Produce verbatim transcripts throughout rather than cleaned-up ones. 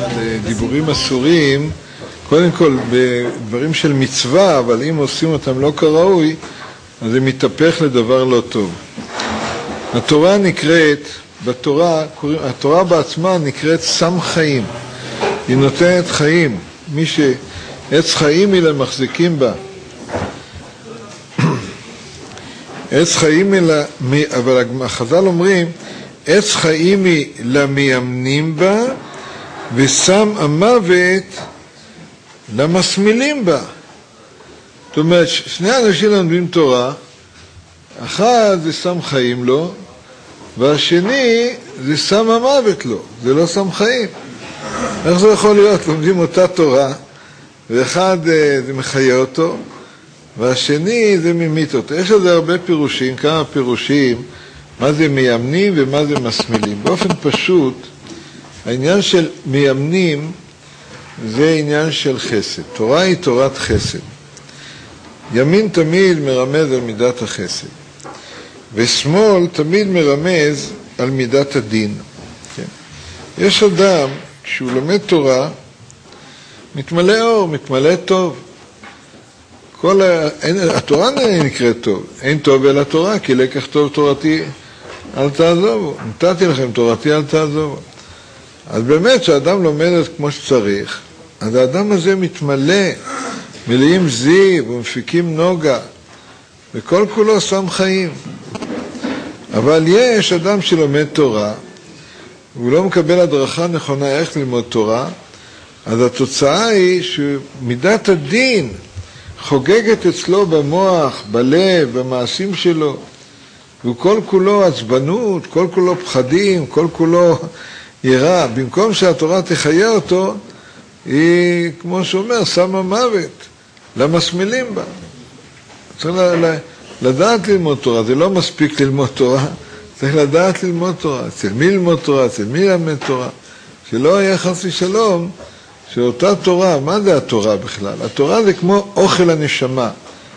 דיבורים אסורים, קודם כל בדברים של מצווה, אבל אם עושים אותם לא כראוי, אז זה מתהפך לדבר לא טוב. התורה נקראת, בתורה, התורה בעצמה נקראת סם חיים. היא נותנת חיים. מי שעץ חיים היא למחזיקים בה. עץ חיים היא, אבל החז"ל אומרים, עץ חיים היא למיימנים בה, וסם המוות למסמילים בה. זאת אומרת, שני אנשים לומדים תורה, אחד זה סם חיים לו, והשני זה סם המוות לו, זה לא סם חיים. איך זה יכול להיות? לומדים אותה תורה, ואחד זה מחיה אותו, והשני זה ממית אותו. יש לזה הרבה פירושים, כמה פירושים, מה זה מיימנים ומה זה מסמילים. באופן פשוט, העניין של מיימנים זה עניין של חסד. תורה היא תורת חסד. ימין תמיד מרמז על מידת החסד, ושמאל תמיד מרמז על מידת הדין. כן? יש אדם, כשהוא לומד תורה, מתמלא אור, מתמלא טוב. כל ה... אין... התורה נקראת טוב. אין טוב אלא תורה, כי לקח טוב תורתי אל תעזובו. נתתי לכם תורתי אל תעזובו. אז באמת שהאדם לומד את כמו שצריך, אז האדם הזה מתמלא, מלאים זיו ומפיקים נוגה, וכל כולו שם חיים. אבל יש אדם שלומד תורה, והוא לא מקבל הדרכה נכונה איך ללמוד תורה, אז התוצאה היא שמידת הדין חוגגת אצלו במוח, בלב, במעשים שלו, והוא כל כולו עצבנות, כל כולו פחדים, כל כולו יראה. במקום שהתורה תחיה אותו, היא, כמו שאומר, שמה מוות, למסמילים בה. צריך לדעת ללמוד תורה, זה לא מספיק ללמוד תורה, צריך לדעת ללמוד תורה, אצל מי ללמוד תורה, אצל מי ללמד תורה, שלא יהיה חס ושלום, שאותה תורה, מה זה התורה בכלל? התורה זה כמו אוכל הנשמה,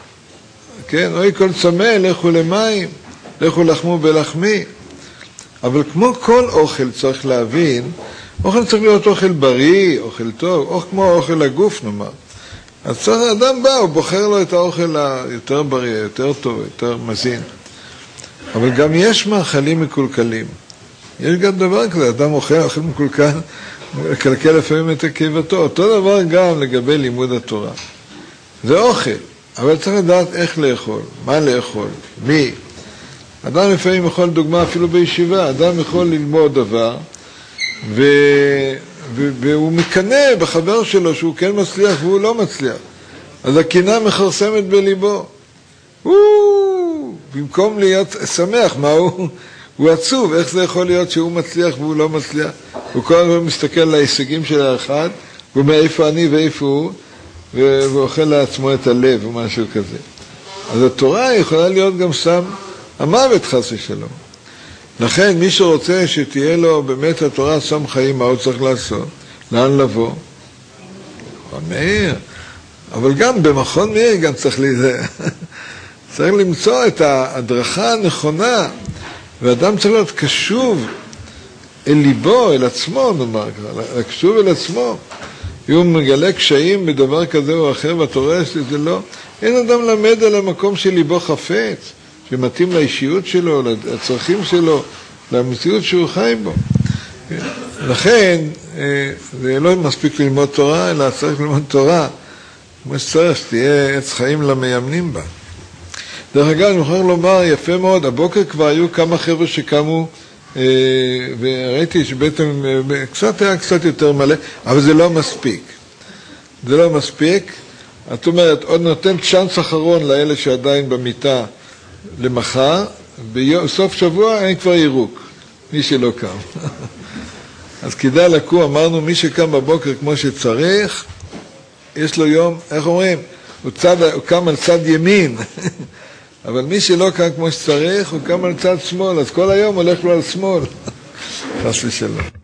כן? אוי כל צמא, לכו למים, לכו לחמו בלחמי, אבל כמו כל אוכל צריך להבין, אוכל צריך להיות אוכל בריא, אוכל טוב, אוכל כמו אוכל הגוף נאמר. אז צריך, אדם בא, הוא בוחר לו את האוכל היותר בריא, יותר טוב, יותר מזין. אבל גם יש מאכלים מקולקלים. יש גם דבר כזה, אדם אוכל אוכל מקולקל, מקלקל לפעמים את קיבתו. אותו דבר גם לגבי לימוד התורה. זה אוכל, אבל צריך לדעת איך לאכול, מה לאכול, מי. אדם לפעמים יכול, דוגמה אפילו בישיבה, אדם יכול ללמוד דבר, ו... והוא מקנא בחבר שלו שהוא כן מצליח והוא לא מצליח. אז הקנאה מכרסמת בליבו. הוא, במקום להיות שמח, מה הוא? הוא עצוב. איך זה יכול להיות שהוא מצליח והוא לא מצליח? הוא כל הזמן מסתכל על ההישגים של האחד, הוא אומר איפה אני ואיפה הוא, והוא אוכל לעצמו את הלב או משהו כזה. אז התורה יכולה להיות גם סם המוות חס ושלום. לכן מי שרוצה שתהיה לו באמת התורה סם חיים, מה הוא צריך לעשות? לאן לבוא? מכון מאיר. אבל גם במכון מאיר גם צריך להיזהר. צריך למצוא את ההדרכה הנכונה, ואדם צריך להיות קשוב אל ליבו, אל עצמו, נאמר, קשוב אל עצמו. אם הוא מגלה קשיים בדבר כזה או אחר, ואתה רואה שזה לא, אין אדם למד על המקום של ליבו חפץ, שמתאים לאישיות שלו, לצרכים שלו, למציאות שהוא חי בו. לכן, זה לא מספיק ללמוד תורה, אלא צריך ללמוד תורה, כמו שצריך, שתהיה עץ חיים למיימנים בה. דרך אגב, אני יכול לומר, יפה מאוד, הבוקר כבר היו כמה חבר'ה שקמו, וראיתי שבעצם קצת היה קצת יותר מלא, אבל זה לא מספיק. זה לא מספיק. את אומרת, עוד נותן צ'אנס אחרון לאלה שעדיין במיטה, למחר, בסוף שבוע אין כבר ירוק, מי שלא קם. אז כדאי לקום, אמרנו, מי שקם בבוקר כמו שצריך, יש לו יום, איך אומרים? הוא, צד, הוא קם על צד ימין, אבל מי שלא קם כמו שצריך, הוא קם על צד שמאל, אז כל היום הולך לו על שמאל. חס ושלום.